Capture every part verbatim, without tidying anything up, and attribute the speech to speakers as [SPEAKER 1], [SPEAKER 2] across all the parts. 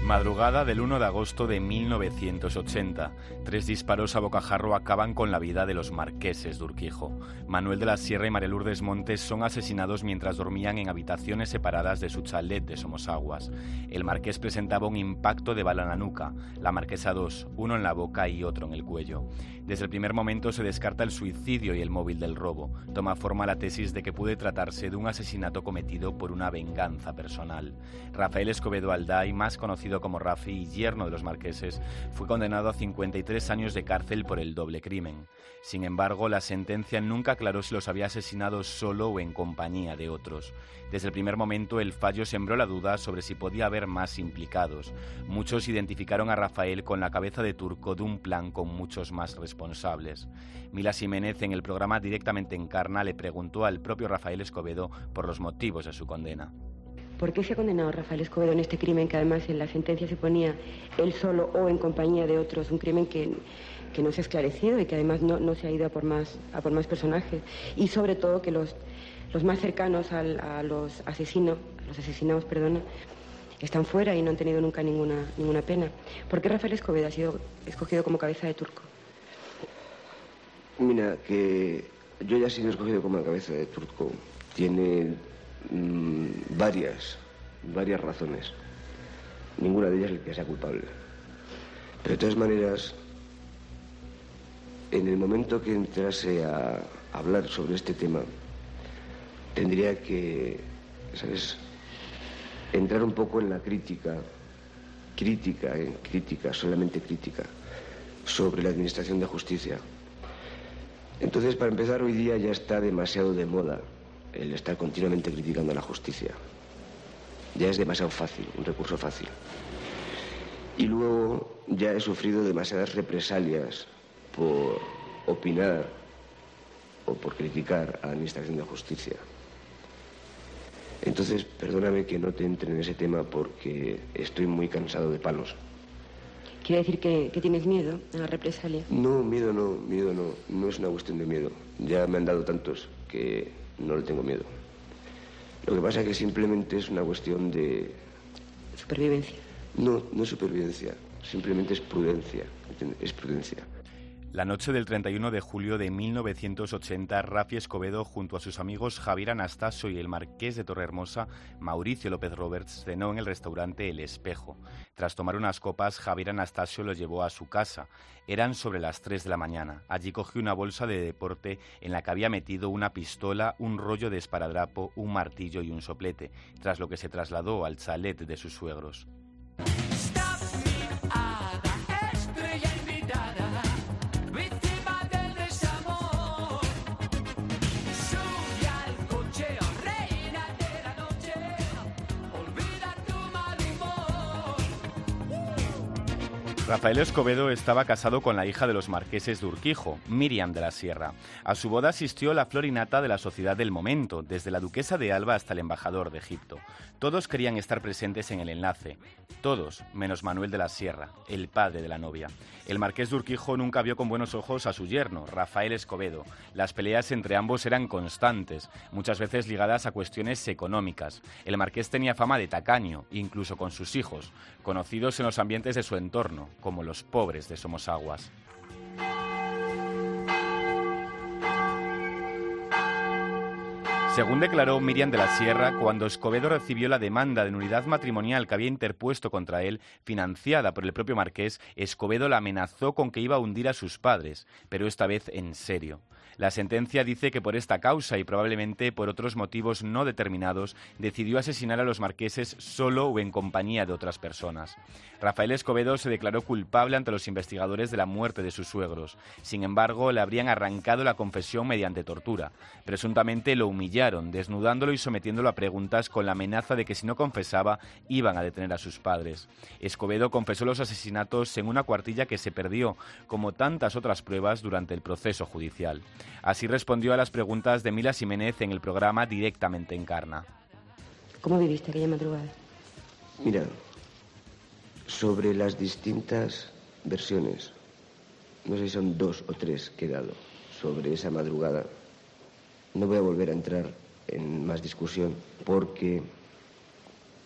[SPEAKER 1] Madrugada del uno de agosto de mil novecientos ochenta. Tres disparos a bocajarro acaban con la vida de los marqueses de Urquijo. Manuel de la Sierra y María Lourdes Montes son asesinados mientras dormían en habitaciones separadas de su chalet de Somosaguas. El marqués presentaba un impacto de bala en la nuca, la marquesa dos, uno en la boca y otro en el cuello. Desde el primer momento se descarta el suicidio y el móvil del robo. Toma forma la tesis de que puede tratarse de un asesinato cometido por una venganza personal. Rafael Escobedo Alday, más conocido como Rafi y yerno de los marqueses, fue condenado a cincuenta y tres años de cárcel por el doble crimen. Sin embargo, la sentencia nunca aclaró si los había asesinado solo o en compañía de otros. Desde el primer momento, el fallo sembró la duda sobre si podía haber más implicados. Muchos identificaron a Rafael con la cabeza de turco de un plan con muchos más responsables. Mila Ximénez, en el programa Directamente en Encarna, le preguntó al propio Rafael Escobedo por los motivos de su condena.
[SPEAKER 2] ¿Por qué se ha condenado a Rafael Escobedo en este crimen que además en la sentencia se ponía él solo o en compañía de otros? Un crimen que, que no se ha esclarecido y que además no, no se ha ido a por más, a por más personajes. Y sobre todo que los, los más cercanos al, a los asesinos, a los asesinados, perdona, están fuera y no han tenido nunca ninguna, ninguna pena. ¿Por qué Rafael Escobedo ha sido escogido como cabeza de turco?
[SPEAKER 3] Mira, que yo ya he sido escogido como cabeza de turco. Tiene mmm, varias, varias razones. Ninguna de ellas es el que sea culpable. Pero de todas maneras, en el momento que entrase a hablar sobre este tema, tendría que, ¿sabes?, entrar un poco en la crítica, crítica, en crítica, solamente crítica, sobre la administración de justicia. Entonces, para empezar, hoy día ya está demasiado de moda el estar continuamente criticando a la justicia. Ya es demasiado fácil, un recurso fácil. Y luego ya he sufrido demasiadas represalias por opinar o por criticar a la administración de justicia. Entonces, perdóname que no te entre en ese tema porque estoy muy cansado de palos.
[SPEAKER 2] ¿Quiere decir que, que tienes miedo a la represalia?
[SPEAKER 3] No, miedo no, miedo no. No es una cuestión de miedo. Ya me han dado tantos que no le tengo miedo. Lo que pasa es que simplemente es una cuestión de...
[SPEAKER 2] ¿Supervivencia?
[SPEAKER 3] No, no es supervivencia. Simplemente es prudencia. Es prudencia.
[SPEAKER 1] La noche del treinta y uno de julio de mil novecientos ochenta, Rafi Escobedo, junto a sus amigos Javier Anastasio y el marqués de Torrehermosa, Mauricio López Roberts, cenó en el restaurante El Espejo. Tras tomar unas copas, Javier Anastasio lo llevó a su casa. Eran sobre las tres de la mañana. Allí cogió una bolsa de deporte en la que había metido una pistola, un rollo de esparadrapo, un martillo y un soplete, tras lo que se trasladó al chalet de sus suegros. Rafael Escobedo estaba casado con la hija de los marqueses de Urquijo, Miriam de la Sierra. A su boda asistió la flor y nata de la sociedad del momento, desde la duquesa de Alba hasta el embajador de Egipto. Todos querían estar presentes en el enlace, todos, menos Manuel de la Sierra, el padre de la novia. El marqués de Urquijo nunca vio con buenos ojos a su yerno, Rafael Escobedo. Las peleas entre ambos eran constantes, muchas veces ligadas a cuestiones económicas. El marqués tenía fama de tacaño, incluso con sus hijos, conocidos en los ambientes de su entorno, como los pobres de Somosaguas. Según declaró Miriam de la Sierra, cuando Escobedo recibió la demanda de nulidad matrimonial que había interpuesto contra él, financiada por el propio marqués, Escobedo la amenazó con que iba a hundir a sus padres, pero esta vez en serio. La sentencia dice que por esta causa y probablemente por otros motivos no determinados, decidió asesinar a los marqueses solo o en compañía de otras personas. Rafael Escobedo se declaró culpable ante los investigadores de la muerte de sus suegros. Sin embargo, le habrían arrancado la confesión mediante tortura. Presuntamente lo humillaron, desnudándolo y sometiéndolo a preguntas con la amenaza de que si no confesaba, iban a detener a sus padres. Escobedo confesó los asesinatos en una cuartilla que se perdió, como tantas otras pruebas durante el proceso judicial. Así respondió a las preguntas de Mila Ximénez en el programa Directamente en Encarna.
[SPEAKER 2] ¿Cómo viviste aquella madrugada?
[SPEAKER 3] Mira, sobre las distintas versiones, no sé si son dos o tres que he dado sobre esa madrugada, no voy a volver a entrar en más discusión porque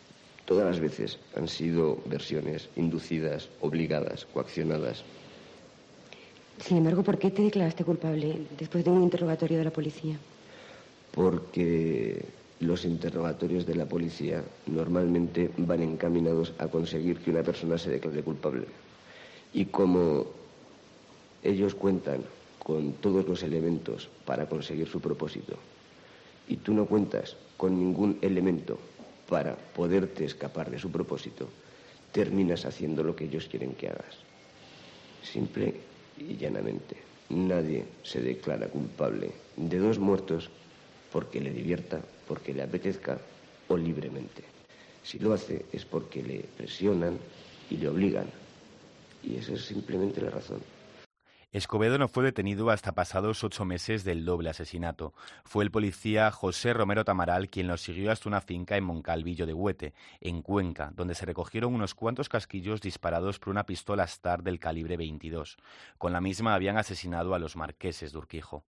[SPEAKER 3] Todas las veces han sido versiones inducidas, obligadas, coaccionadas.
[SPEAKER 2] Sin embargo, ¿por qué te declaraste culpable después de un interrogatorio de la policía?
[SPEAKER 3] Porque los interrogatorios de la policía normalmente van encaminados a conseguir que una persona se declare culpable. Y como ellos cuentan con todos los elementos para conseguir su propósito, y tú no cuentas con ningún elemento para poderte escapar de su propósito, terminas haciendo lo que ellos quieren que hagas. Simple y llanamente. Nadie se declara culpable de dos muertos porque le divierta, porque le apetezca o libremente. Si lo hace es porque le presionan y le obligan. Y esa es simplemente la razón.
[SPEAKER 1] Escobedo no fue detenido hasta pasados ocho meses del doble asesinato. Fue el policía José Romero Tamaral quien lo siguió hasta una finca en Moncalvillo de Huete, en Cuenca, donde se recogieron unos cuantos casquillos disparados por una pistola Star del calibre veintidós. Con la misma habían asesinado a los marqueses de Urquijo.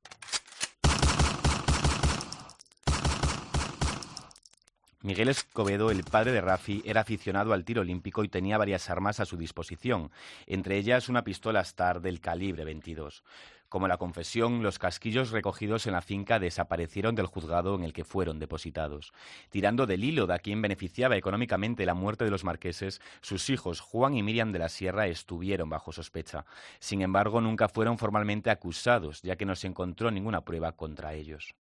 [SPEAKER 1] Miguel Escobedo, el padre de Rafi, era aficionado al tiro olímpico y tenía varias armas a su disposición, entre ellas una pistola Star del calibre veintidós. Como la confesión, los casquillos recogidos en la finca desaparecieron del juzgado en el que fueron depositados. Tirando del hilo de a quien beneficiaba económicamente la muerte de los marqueses, sus hijos Juan y Miriam de la Sierra estuvieron bajo sospecha. Sin embargo, nunca fueron formalmente acusados, ya que no se encontró ninguna prueba contra ellos.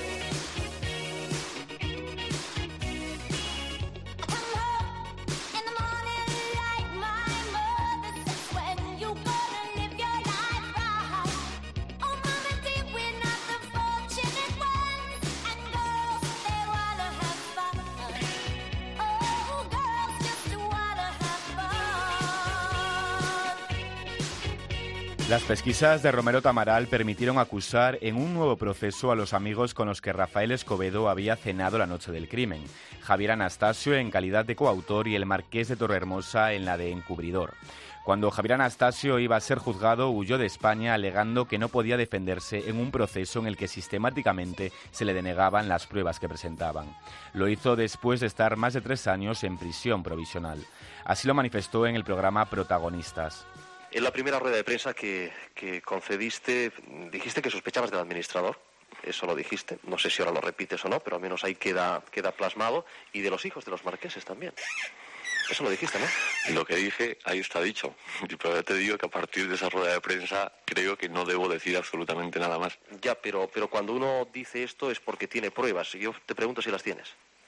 [SPEAKER 1] Las pesquisas de Romero Tamaral permitieron acusar en un nuevo proceso a los amigos con los que Rafael Escobedo había cenado la noche del crimen. Javier Anastasio en calidad de coautor y el marqués de Torrehermosa en la de encubridor. Cuando Javier Anastasio iba a ser juzgado, huyó de España alegando que no podía defenderse en un proceso en el que sistemáticamente se le denegaban las pruebas que presentaban. Lo hizo después de estar más de tres años en prisión provisional. Así lo manifestó en el programa Protagonistas.
[SPEAKER 4] En la primera rueda de prensa que, que concediste, dijiste que sospechabas del administrador, eso lo dijiste, no sé si ahora lo repites o no, pero al menos ahí queda, queda plasmado, y de los hijos de los marqueses también. Eso lo dijiste, ¿no?
[SPEAKER 5] Lo que dije, ahí está dicho. Pero ya te digo que a partir de esa rueda de prensa creo que no debo decir absolutamente nada más.
[SPEAKER 4] Ya, pero, pero cuando uno dice esto es porque tiene pruebas, y yo te pregunto si las tienes.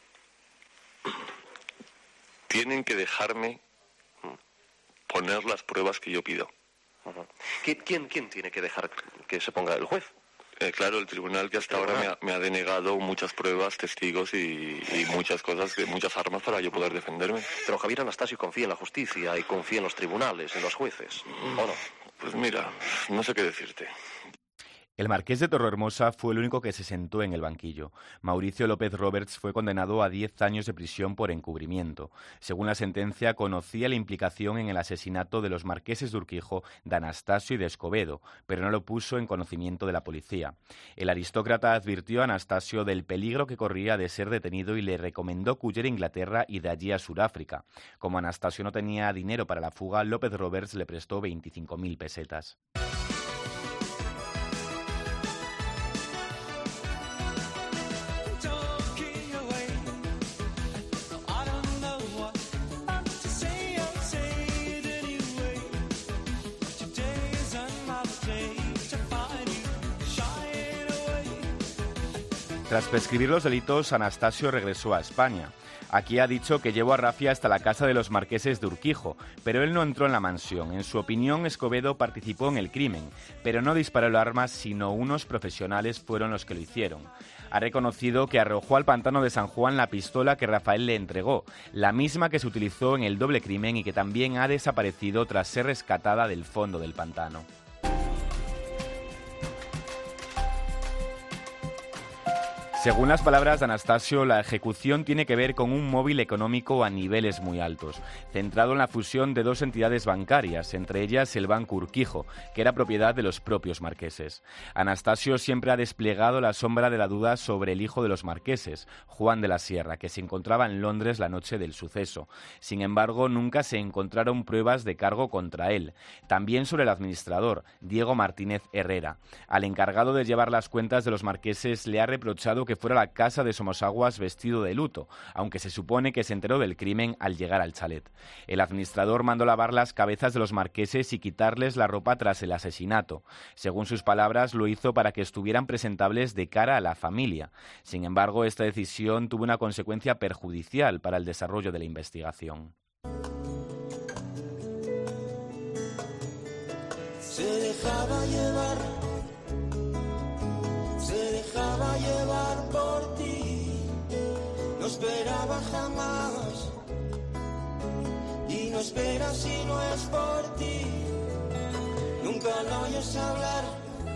[SPEAKER 5] Tienen que dejarme poner las pruebas que yo pido.
[SPEAKER 4] Uh-huh. ¿Quién, quién, ¿Quién tiene que dejar que se ponga? ¿El juez?
[SPEAKER 5] Eh, claro, el tribunal que hasta ahora me ha, me ha denegado muchas pruebas, testigos y, y muchas cosas, muchas armas para yo poder defenderme.
[SPEAKER 4] Pero Javier Anastasio confía en la justicia y confía en los tribunales, en los jueces, ¿o no?
[SPEAKER 5] Pues mira, no sé qué decirte.
[SPEAKER 1] El marqués de Torrehermosa fue el único que se sentó en el banquillo. Mauricio López Roberts fue condenado a diez años de prisión por encubrimiento. Según la sentencia, conocía la implicación en el asesinato de los marqueses de Urquijo, de Anastasio y de Escobedo, pero no lo puso en conocimiento de la policía. El aristócrata advirtió a Anastasio del peligro que corría de ser detenido y le recomendó que huyera a Inglaterra y de allí a Sudáfrica. Como Anastasio no tenía dinero para la fuga, López Roberts le prestó veinticinco mil pesetas. Tras prescribir los delitos, Anastasio regresó a España. Aquí ha dicho que llevó a Rafi hasta la casa de los marqueses de Urquijo, pero él no entró en la mansión. En su opinión, Escobedo participó en el crimen, pero no disparó el arma, sino unos profesionales fueron los que lo hicieron. Ha reconocido que arrojó al pantano de San Juan la pistola que Rafael le entregó, la misma que se utilizó en el doble crimen y que también ha desaparecido tras ser rescatada del fondo del pantano. Según las palabras de Anastasio, la ejecución tiene que ver con un móvil económico a niveles muy altos, centrado en la fusión de dos entidades bancarias, entre ellas el Banco Urquijo, que era propiedad de los propios marqueses. Anastasio siempre ha desplegado la sombra de la duda sobre el hijo de los marqueses, Juan de la Sierra, que se encontraba en Londres la noche del suceso. Sin embargo, nunca se encontraron pruebas de cargo contra él. También sobre el administrador, Diego Martínez Herrera. Al encargado de llevar las cuentas de los marqueses le ha reprochado que fuera a la casa de Somosaguas vestido de luto, aunque se supone que se enteró del crimen al llegar al chalet. El administrador mandó lavar las cabezas de los marqueses y quitarles la ropa tras el asesinato. Según sus palabras, lo hizo para que estuvieran presentables de cara a la familia. Sin embargo, esta decisión tuvo una consecuencia perjudicial para el desarrollo de la investigación.
[SPEAKER 6] Se dejaba llevar, se dejaba llevar por ti, no esperaba jamás y no espera si no es por ti, nunca lo oyes hablar,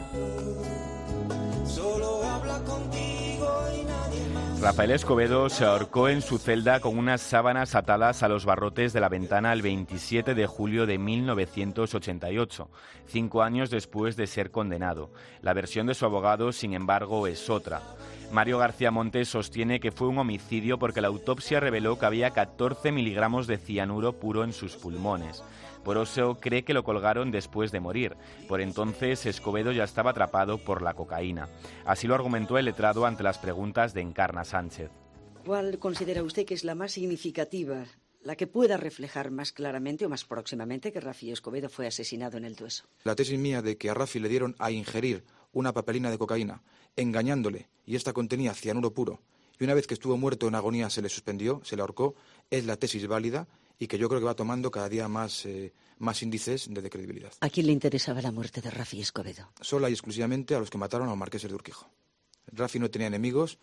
[SPEAKER 6] solo habla contigo y nadie más.
[SPEAKER 1] Rafael Escobedo se ahorcó en su celda con unas sábanas atadas a los barrotes de la ventana el veintisiete de julio de mil novecientos ochenta y ocho, cinco años después de ser condenado. La versión de su abogado, sin embargo, es otra. Mario García Montes sostiene que fue un homicidio porque la autopsia reveló que había catorce miligramos de cianuro puro en sus pulmones. Por eso cree que lo colgaron después de morir. Por entonces, Escobedo ya estaba atrapado por la cocaína. Así lo argumentó el letrado ante las preguntas de Encarna Sánchez.
[SPEAKER 7] ¿Cuál considera usted que es la más significativa, la que pueda reflejar más claramente o más próximamente que Rafi Escobedo fue asesinado en el Dueso?
[SPEAKER 8] La tesis mía de que a Rafi le dieron a ingerir una papelina de cocaína, engañándole, y esta contenía cianuro puro, y una vez que estuvo muerto en agonía se le suspendió, se le ahorcó, es la tesis válida y que yo creo que va tomando cada día más, eh, más índices de credibilidad.
[SPEAKER 7] ¿A quién le interesaba la muerte de Rafi Escobedo?
[SPEAKER 8] Sola y exclusivamente a los que mataron a los marqueses de Urquijo. Rafi no tenía enemigos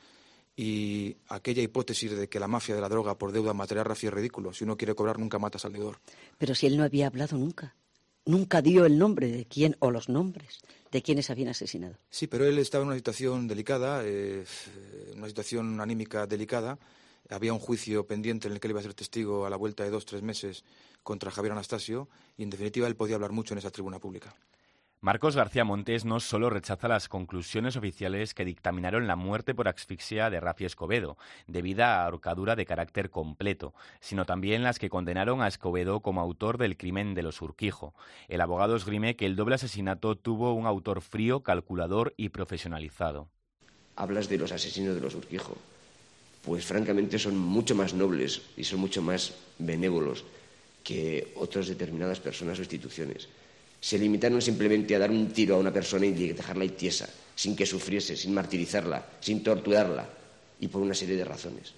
[SPEAKER 8] y aquella hipótesis de que la mafia de la droga por deuda mataría a Rafi es ridículo. Si uno quiere cobrar, nunca matas al deudor.
[SPEAKER 7] Pero si él no había hablado nunca. Nunca dio el nombre de quién o los nombres de quienes habían asesinado.
[SPEAKER 8] Sí, pero él estaba en una situación delicada, eh, una situación anímica delicada. Había un juicio pendiente en el que él iba a ser testigo a la vuelta de dos, tres meses contra Javier Anastasio y, en definitiva, él podía hablar mucho en esa tribuna pública.
[SPEAKER 1] Marcos García Montes no solo rechaza las conclusiones oficiales que dictaminaron la muerte por asfixia de Rafi Escobedo, debida a ahorcadura de carácter completo, sino también las que condenaron a Escobedo como autor del crimen de los Urquijo. El abogado esgrime que el doble asesinato tuvo un autor frío, calculador y profesionalizado.
[SPEAKER 3] Hablas de los asesinos de los Urquijo. Pues francamente son mucho más nobles y son mucho más benévolos que otras determinadas personas o instituciones. Se limitaron simplemente a dar un tiro a una persona y dejarla ahí tiesa, sin que sufriese, sin martirizarla, sin torturarla, y por una serie de razones.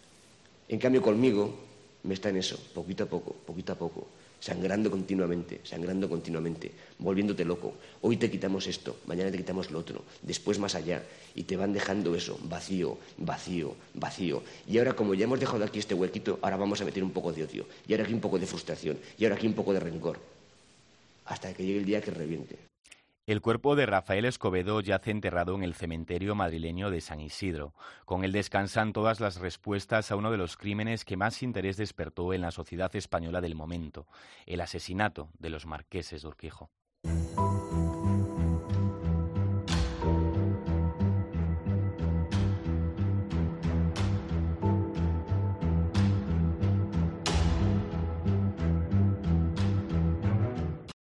[SPEAKER 3] En cambio, conmigo me está en eso, poquito a poco, poquito a poco, sangrando continuamente, sangrando continuamente, volviéndote loco. Hoy te quitamos esto, mañana te quitamos lo otro, después más allá, y te van dejando eso, vacío, vacío, vacío. Y ahora, como ya hemos dejado aquí este huequito, ahora vamos a meter un poco de odio, y ahora aquí un poco de frustración, y ahora aquí un poco de rencor, hasta que llegue el día que reviente.
[SPEAKER 1] El cuerpo de Rafael Escobedo yace enterrado en el cementerio madrileño de San Isidro. Con él descansan todas las respuestas a uno de los crímenes que más interés despertó en la sociedad española del momento, el asesinato de los marqueses de Urquijo.